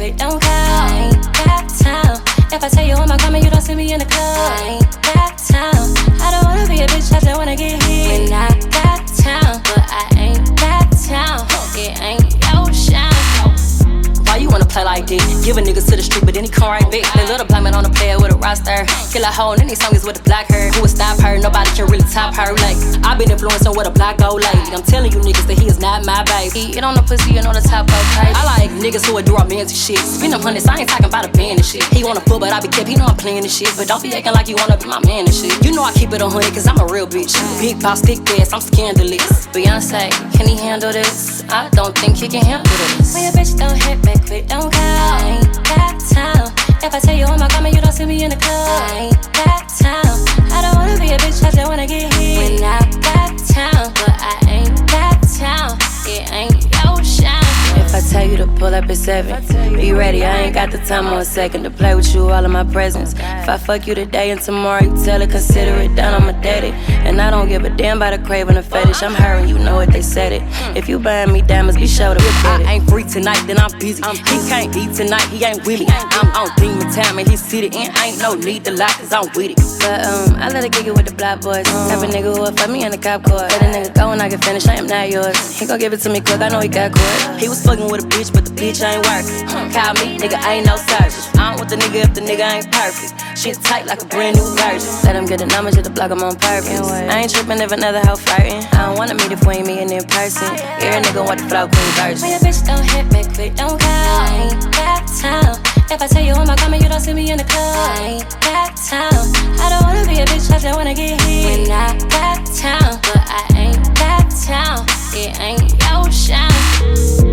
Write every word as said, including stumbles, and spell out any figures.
quit, don't call. I ain't got time. If I tell you I'm coming, you don't see me in the club. I ain't got time. I don't wanna be a bitch, I just wanna get hit. When I got time, but I ain't got time. It ain't your shine. Why you wanna play like this? Give a nigga to the street, but then he come right back. They love to blame it on the player with a roster. Kill a hoe, and any song is with the black her. Who would stop her? Nobody can really top her. Like, I've been influencing with a black old lady. I'm telling you niggas that he is not my baby. He eat on the pussy and on the top of crazy. I like niggas who would do romantic shit. Spend them hundreds, I ain't talking about a band and shit. He wanna fuck, but I be kept, he know I'm playing this shit. But don't be acting like you wanna be my man and shit. You know I keep it a hundred, cause I'm a real bitch. Big boss, thick ass, I'm scandalous. Beyonce, can he handle this? I don't think he can handle this. When your bitch don't hit back quick, don't call. I ain't got time. If I tell you I'm coming, you don't see me in the club. I ain't got time. I don't wanna be a bitch, I just wanna get hit. When I got time, but I ain't got time. It ain't your shine. If I tell you to pull up at seven, be ready, I ain't got the time or a second to play with you all in my presence. If I fuck you today and tomorrow you tell it, consider it done, I'ma date it. And I don't give a damn about a craving or fetish, I'm her and you know it, they said it. If you buying me diamonds, be sure to get it. I ain't free tonight, then I'm busy. He can't eat tonight, he ain't with me. I'm on demon time and he seated in, ain't no need to lie cause I'm with it. But um, I let her kick it with the black boys. Type of nigga who will fuck me in the cop car. Let a nigga go and I can finish, I am not yours. He gon' give it to me quick, I know he got caught. He was fucking with a bitch, but the bitch ain't working. Call me, nigga, ain't no service. I don't want the nigga if the nigga ain't perfect. Shit tight like a brand new virgin. Let him get the numbers, just to block him on purpose. I ain't tripping if another hoe flirting. I don't wanna meet if we ain't meeting in person. Every nigga want the flow queen version. When your bitch don't hit back quick, don't call. I ain't got time. If I tell you I'm coming, you don't see me in the club. I ain't got time. I don't wanna be a bitch, I just wanna get hit. When I got time, but I ain't got time. It ain't your shine.